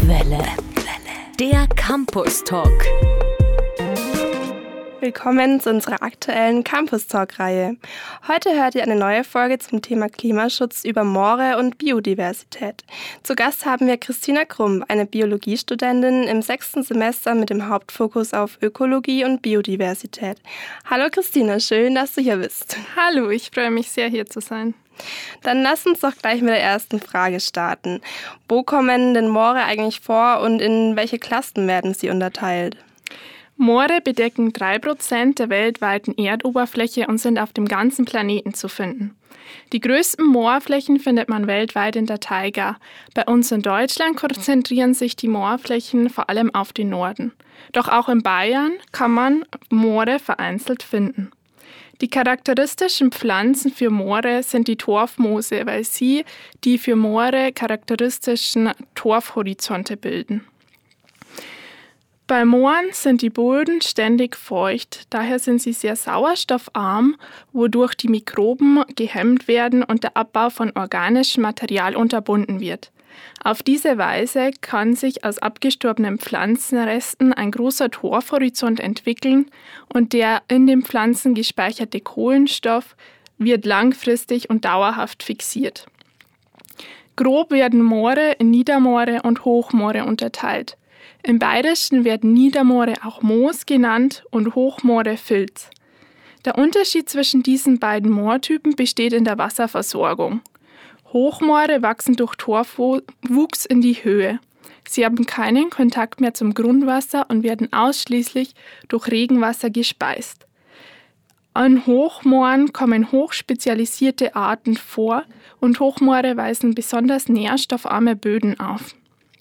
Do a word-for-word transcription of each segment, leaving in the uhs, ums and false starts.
Welle. Der Campus Talk. Willkommen zu unserer aktuellen Campus Talk-Reihe. Heute hört ihr eine neue Folge zum Thema Klimaschutz über Moore und Biodiversität. Zu Gast haben wir Christina Krump, eine Biologiestudentin im sechsten Semester mit dem Hauptfokus auf Ökologie und Biodiversität. Hallo Christina, schön, dass du hier bist. Hallo, ich freue mich sehr, hier zu sein. Dann lass uns doch gleich mit der ersten Frage starten. Wo kommen denn Moore eigentlich vor und in welche Klassen werden sie unterteilt? Moore bedecken drei Prozent der weltweiten Erdoberfläche und sind auf dem ganzen Planeten zu finden. Die größten Moorflächen findet man weltweit in der Taiga. Bei uns in Deutschland konzentrieren sich die Moorflächen vor allem auf den Norden. Doch auch in Bayern kann man Moore vereinzelt finden. Die charakteristischen Pflanzen für Moore sind die Torfmoose, weil sie die für Moore charakteristischen Torfhorizonte bilden. Bei Mooren sind die Böden ständig feucht, daher sind sie sehr sauerstoffarm, wodurch die Mikroben gehemmt werden und der Abbau von organischem Material unterbunden wird. Auf diese Weise kann sich aus abgestorbenen Pflanzenresten ein großer Torfhorizont entwickeln und der in den Pflanzen gespeicherte Kohlenstoff wird langfristig und dauerhaft fixiert. Grob werden Moore in Niedermoore und Hochmoore unterteilt. Im Bayerischen werden Niedermoore auch Moos genannt und Hochmoore Filz. Der Unterschied zwischen diesen beiden Moortypen besteht in der Wasserversorgung. Hochmoore wachsen durch Torfwuchs in die Höhe. Sie haben keinen Kontakt mehr zum Grundwasser und werden ausschließlich durch Regenwasser gespeist. An Hochmooren kommen hochspezialisierte Arten vor und Hochmoore weisen besonders nährstoffarme Böden auf.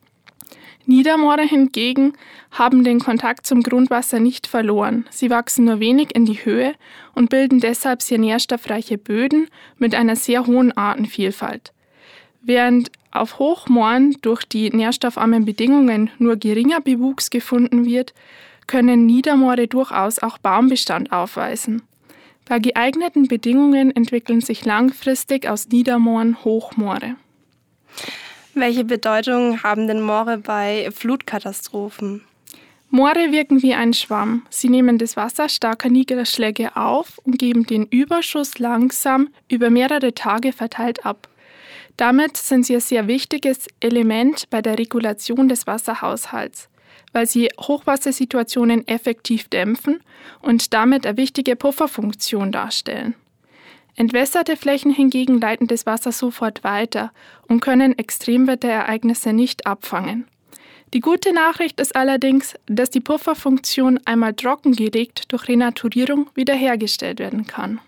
Niedermoore hingegen haben den Kontakt zum Grundwasser nicht verloren. Sie wachsen nur wenig in die Höhe und bilden deshalb sehr nährstoffreiche Böden mit einer sehr hohen Artenvielfalt. Während auf Hochmooren durch die nährstoffarmen Bedingungen nur geringer Bewuchs gefunden wird, können Niedermoore durchaus auch Baumbestand aufweisen. Bei geeigneten Bedingungen entwickeln sich langfristig aus Niedermooren Hochmoore. Welche Bedeutung haben denn Moore bei Flutkatastrophen? Moore wirken wie ein Schwamm. Sie nehmen das Wasser starker Niederschläge auf und geben den Überschuss langsam über mehrere Tage verteilt ab. Damit sind sie ein sehr wichtiges Element bei der Regulation des Wasserhaushalts, weil sie Hochwassersituationen effektiv dämpfen und damit eine wichtige Pufferfunktion darstellen. Entwässerte Flächen hingegen leiten das Wasser sofort weiter und können Extremwetterereignisse nicht abfangen. Die gute Nachricht ist allerdings, dass die Pufferfunktion einmal trockengelegt durch Renaturierung wiederhergestellt werden kann.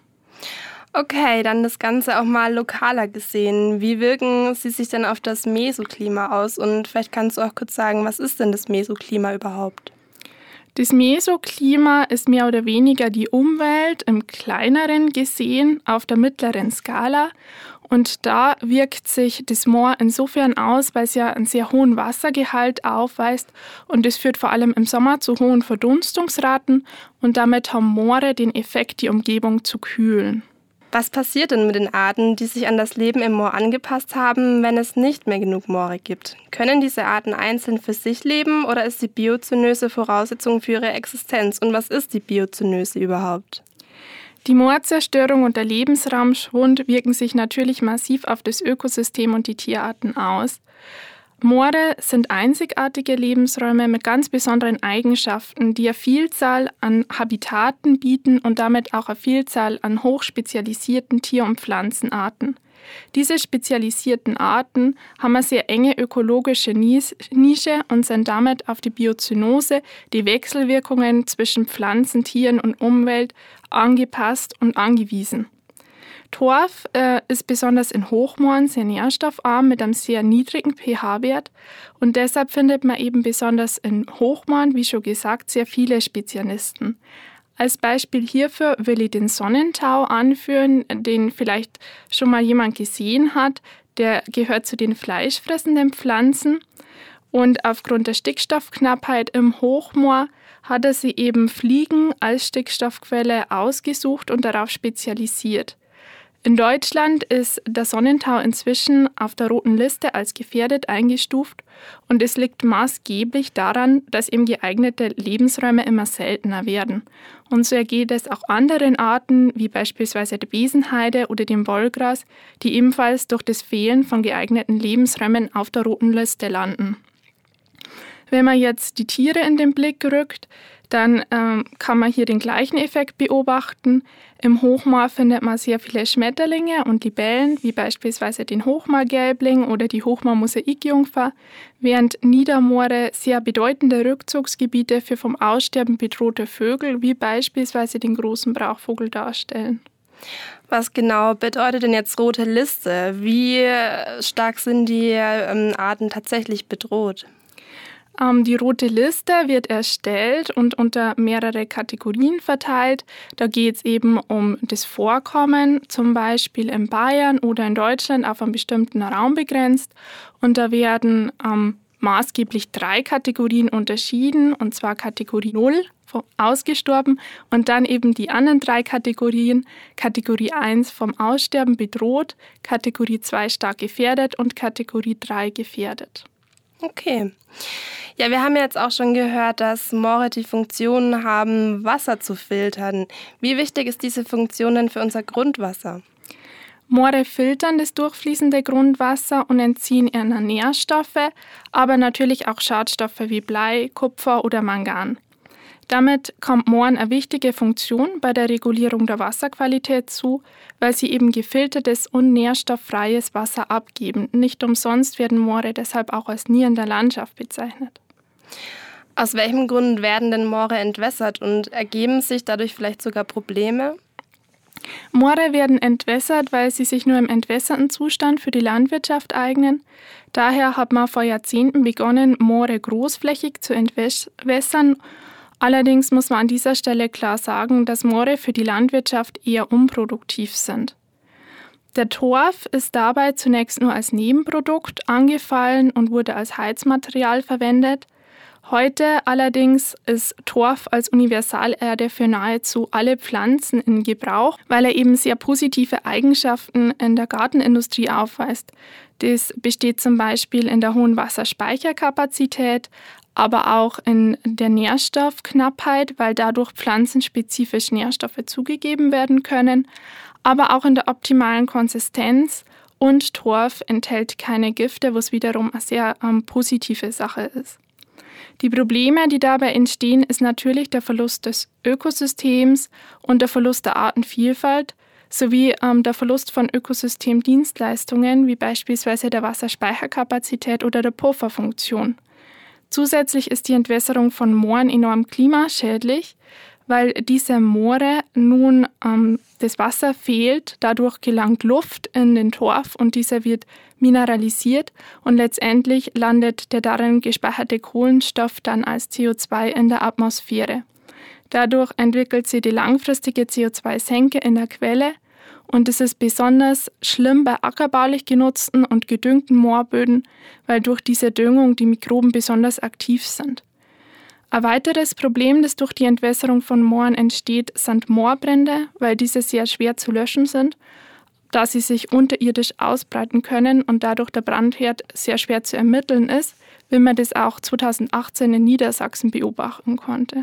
Okay, dann das Ganze auch mal lokaler gesehen. Wie wirken sie sich denn auf das Mesoklima aus? Und vielleicht kannst du auch kurz sagen, was ist denn das Mesoklima überhaupt? Das Mesoklima ist mehr oder weniger die Umwelt im Kleineren gesehen auf der mittleren Skala. Und da wirkt sich das Moor insofern aus, weil es ja einen sehr hohen Wassergehalt aufweist. Und das führt vor allem im Sommer zu hohen Verdunstungsraten. Und damit haben Moore den Effekt, die Umgebung zu kühlen. Was passiert denn mit den Arten, die sich an das Leben im Moor angepasst haben, wenn es nicht mehr genug Moore gibt? Können diese Arten einzeln für sich leben oder ist die Biozönose Voraussetzung für ihre Existenz? Und was ist die Biozönose überhaupt? Die Moorzerstörung und der Lebensraumschwund wirken sich natürlich massiv auf das Ökosystem und die Tierarten aus. Moore sind einzigartige Lebensräume mit ganz besonderen Eigenschaften, die eine Vielzahl an Habitaten bieten und damit auch eine Vielzahl an hochspezialisierten Tier- und Pflanzenarten. Diese spezialisierten Arten haben eine sehr enge ökologische Nische und sind damit auf die Biozönose, die Wechselwirkungen zwischen Pflanzen, Tieren und Umwelt, angepasst und angewiesen. Torf äh, ist besonders in Hochmooren sehr nährstoffarm mit einem sehr niedrigen pH-Wert und deshalb findet man eben besonders in Hochmooren, wie schon gesagt, sehr viele Spezialisten. Als Beispiel hierfür will ich den Sonnentau anführen, den vielleicht schon mal jemand gesehen hat. Der gehört zu den fleischfressenden Pflanzen und aufgrund der Stickstoffknappheit im Hochmoor hat er sie eben Fliegen als Stickstoffquelle ausgesucht und darauf spezialisiert. In Deutschland ist der Sonnentau inzwischen auf der roten Liste als gefährdet eingestuft und es liegt maßgeblich daran, dass eben geeignete Lebensräume immer seltener werden. Und so ergeht es auch anderen Arten, wie beispielsweise der Besenheide oder dem Wollgras, die ebenfalls durch das Fehlen von geeigneten Lebensräumen auf der roten Liste landen. Wenn man jetzt die Tiere in den Blick rückt, dann ähm, kann man hier den gleichen Effekt beobachten. Im Hochmoor findet man sehr viele Schmetterlinge und Libellen, wie beispielsweise den Hochmoorgelbling oder die Hochmoor-Mosaikjungfer, während Niedermoore sehr bedeutende Rückzugsgebiete für vom Aussterben bedrohte Vögel, wie beispielsweise den großen Brachvogel, darstellen. Was genau bedeutet denn jetzt rote Liste? Wie stark sind die ähm, Arten tatsächlich bedroht? Die rote Liste wird erstellt und unter mehrere Kategorien verteilt. Da geht es eben um das Vorkommen, zum Beispiel in Bayern oder in Deutschland auf einen bestimmten Raum begrenzt. Und da werden ähm, maßgeblich drei Kategorien unterschieden, und zwar Kategorie null, ausgestorben, und dann eben die anderen drei Kategorien, Kategorie eins vom Aussterben bedroht, Kategorie zwei stark gefährdet und Kategorie drei gefährdet. Okay. Ja, wir haben jetzt auch schon gehört, dass Moore die Funktion haben, Wasser zu filtern. Wie wichtig ist diese Funktion denn für unser Grundwasser? Moore filtern das durchfließende Grundwasser und entziehen ihnen Nährstoffe, aber natürlich auch Schadstoffe wie Blei, Kupfer oder Mangan. Damit kommt Mooren eine wichtige Funktion bei der Regulierung der Wasserqualität zu, weil sie eben gefiltertes und nährstofffreies Wasser abgeben. Nicht umsonst werden Moore deshalb auch als Nieren der Landschaft bezeichnet. Aus welchem Grund werden denn Moore entwässert und ergeben sich dadurch vielleicht sogar Probleme? Moore werden entwässert, weil sie sich nur im entwässerten Zustand für die Landwirtschaft eignen. Daher hat man vor Jahrzehnten begonnen, Moore großflächig zu entwässern. Allerdings muss man an dieser Stelle klar sagen, dass Moore für die Landwirtschaft eher unproduktiv sind. Der Torf ist dabei zunächst nur als Nebenprodukt angefallen und wurde als Heizmaterial verwendet. Heute allerdings ist Torf als Universalerde für nahezu alle Pflanzen in Gebrauch, weil er eben sehr positive Eigenschaften in der Gartenindustrie aufweist. Das besteht zum Beispiel in der hohen Wasserspeicherkapazität, aber auch in der Nährstoffknappheit, weil dadurch pflanzenspezifisch Nährstoffe zugegeben werden können, aber auch in der optimalen Konsistenz, und Torf enthält keine Gifte, was wiederum eine sehr ähm, positive Sache ist. Die Probleme, die dabei entstehen, ist natürlich der Verlust des Ökosystems und der Verlust der Artenvielfalt sowie ähm, der Verlust von Ökosystemdienstleistungen, wie beispielsweise der Wasserspeicherkapazität oder der Pufferfunktion. Zusätzlich ist die Entwässerung von Mooren enorm klimaschädlich, weil diese Moore nun ähm, das Wasser fehlt, dadurch gelangt Luft in den Torf und dieser wird mineralisiert und letztendlich landet der darin gespeicherte Kohlenstoff dann als C O zwei in der Atmosphäre. Dadurch entwickelt sie die langfristige C O zwei Senke in der Quelle und es ist besonders schlimm bei ackerbaulich genutzten und gedüngten Moorböden, weil durch diese Düngung die Mikroben besonders aktiv sind. Ein weiteres Problem, das durch die Entwässerung von Mooren entsteht, sind Moorbrände, weil diese sehr schwer zu löschen sind, da sie sich unterirdisch ausbreiten können und dadurch der Brandherd sehr schwer zu ermitteln ist, wie man das auch zweitausendachtzehn in Niedersachsen beobachten konnte.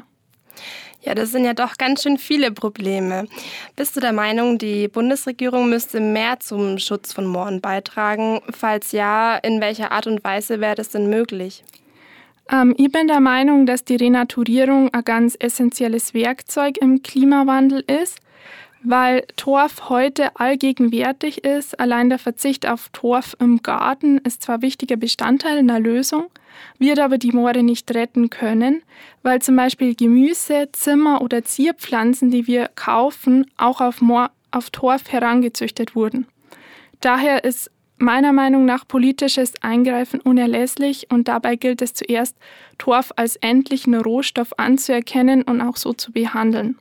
Ja, das sind ja doch ganz schön viele Probleme. Bist du der Meinung, die Bundesregierung müsste mehr zum Schutz von Mooren beitragen? Falls ja, in welcher Art und Weise wäre das denn möglich? Ähm, ich bin der Meinung, dass die Renaturierung ein ganz essentielles Werkzeug im Klimawandel ist, weil Torf heute allgegenwärtig ist. Allein der Verzicht auf Torf im Garten ist zwar wichtiger Bestandteil einer Lösung, wird aber die Moore nicht retten können, weil zum Beispiel Gemüse, Zimmer oder Zierpflanzen, die wir kaufen, auch auf, Moor, auf Torf herangezüchtet wurden. Daher ist meiner Meinung nach politisches Eingreifen unerlässlich und dabei gilt es zuerst, Torf als endlichen Rohstoff anzuerkennen und auch so zu behandeln.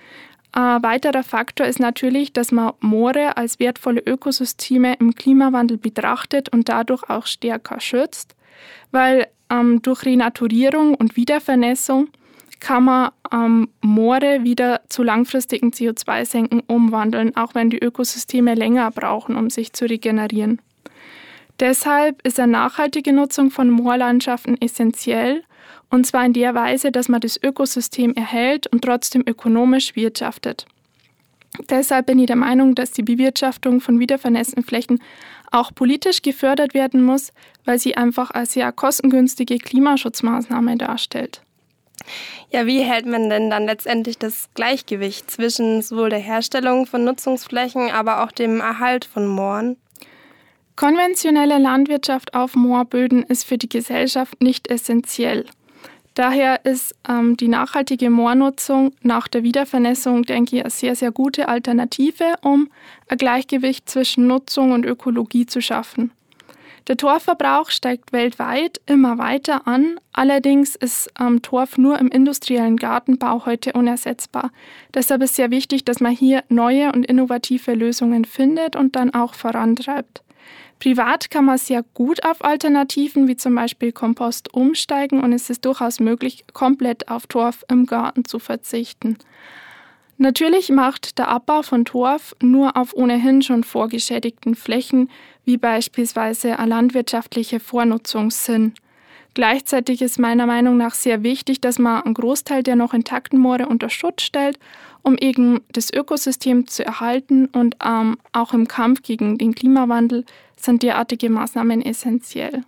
Ein weiterer Faktor ist natürlich, dass man Moore als wertvolle Ökosysteme im Klimawandel betrachtet und dadurch auch stärker schützt, weil ähm, durch Renaturierung und Wiedervernässung kann man ähm, Moore wieder zu langfristigen C O zwei Senken umwandeln, auch wenn die Ökosysteme länger brauchen, um sich zu regenerieren. Deshalb ist eine nachhaltige Nutzung von Moorlandschaften essentiell, und zwar in der Weise, dass man das Ökosystem erhält und trotzdem ökonomisch wirtschaftet. Deshalb bin ich der Meinung, dass die Bewirtschaftung von wiedervernässten Flächen auch politisch gefördert werden muss, weil sie einfach eine sehr kostengünstige Klimaschutzmaßnahme darstellt. Ja, wie hält man denn dann letztendlich das Gleichgewicht zwischen sowohl der Herstellung von Nutzungsflächen, aber auch dem Erhalt von Mooren? Konventionelle Landwirtschaft auf Moorböden ist für die Gesellschaft nicht essentiell. Daher ist ähm, die nachhaltige Moornutzung nach der Wiedervernässung, denke ich, eine sehr, sehr gute Alternative, um ein Gleichgewicht zwischen Nutzung und Ökologie zu schaffen. Der Torfverbrauch steigt weltweit immer weiter an. Allerdings ist ähm, Torf nur im industriellen Gartenbau heute unersetzbar. Deshalb ist sehr wichtig, dass man hier neue und innovative Lösungen findet und dann auch vorantreibt. Privat kann man sehr gut auf Alternativen wie zum Beispiel Kompost umsteigen und es ist durchaus möglich, komplett auf Torf im Garten zu verzichten. Natürlich macht der Abbau von Torf nur auf ohnehin schon vorgeschädigten Flächen, wie beispielsweise eine landwirtschaftliche Vornutzung, Sinn. Gleichzeitig ist meiner Meinung nach sehr wichtig, dass man einen Großteil der noch intakten Moore unter Schutz stellt, um eben das Ökosystem zu erhalten, und ähm, auch im Kampf gegen den Klimawandel sind derartige Maßnahmen essentiell.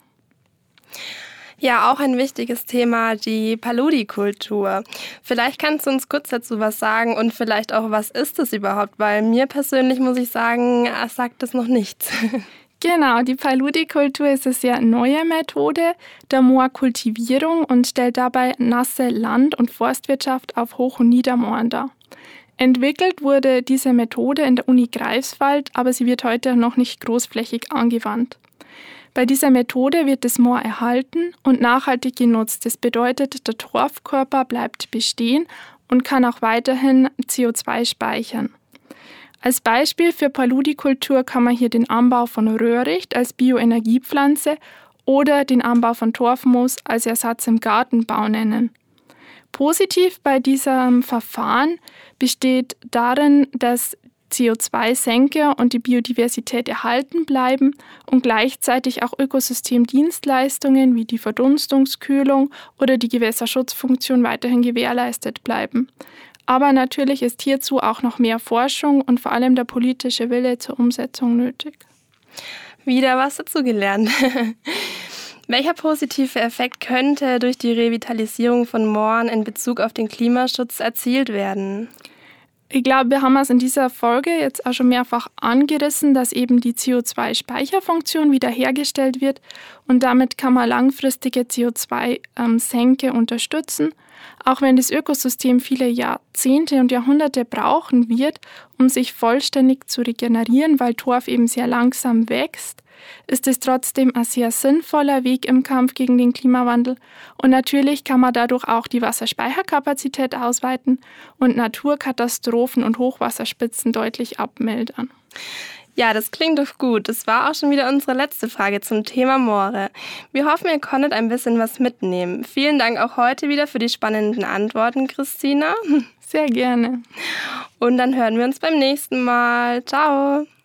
Ja, auch ein wichtiges Thema, die Paludikultur. Vielleicht kannst du uns kurz dazu was sagen und vielleicht auch, was ist das überhaupt? Weil mir persönlich, muss ich sagen, sagt das noch nichts. Genau, die Paludikultur ist eine sehr neue Methode der Moorkultivierung und stellt dabei nasse Land- und Forstwirtschaft auf Hoch- und Niedermooren dar. Entwickelt wurde diese Methode in der Uni Greifswald, aber sie wird heute noch nicht großflächig angewandt. Bei dieser Methode wird das Moor erhalten und nachhaltig genutzt. Das bedeutet, der Torfkörper bleibt bestehen und kann auch weiterhin C O zwei speichern. Als Beispiel für Paludikultur kann man hier den Anbau von Röhricht als Bioenergiepflanze oder den Anbau von Torfmoos als Ersatz im Gartenbau nennen. Positiv bei diesem Verfahren besteht darin, dass C O zwei Senke und die Biodiversität erhalten bleiben und gleichzeitig auch Ökosystemdienstleistungen wie die Verdunstungskühlung oder die Gewässerschutzfunktion weiterhin gewährleistet bleiben. Aber natürlich ist hierzu auch noch mehr Forschung und vor allem der politische Wille zur Umsetzung nötig. Wieder was dazugelernt. Welcher positive Effekt könnte durch die Revitalisierung von Mooren in Bezug auf den Klimaschutz erzielt werden? Ich glaube, wir haben es in dieser Folge jetzt auch schon mehrfach angerissen, dass eben die C O zwei Speicherfunktion wiederhergestellt wird und damit kann man langfristige C O zwei Senke unterstützen, auch wenn das Ökosystem viele Jahrzehnte und Jahrhunderte brauchen wird, um sich vollständig zu regenerieren, weil Torf eben sehr langsam wächst. Ist es trotzdem ein sehr sinnvoller Weg im Kampf gegen den Klimawandel. Und natürlich kann man dadurch auch die Wasserspeicherkapazität ausweiten und Naturkatastrophen und Hochwasserspitzen deutlich abmildern. Ja, das klingt doch gut. Das war auch schon wieder unsere letzte Frage zum Thema Moore. Wir hoffen, ihr konntet ein bisschen was mitnehmen. Vielen Dank auch heute wieder für die spannenden Antworten, Christina. Sehr gerne. Und dann hören wir uns beim nächsten Mal. Ciao.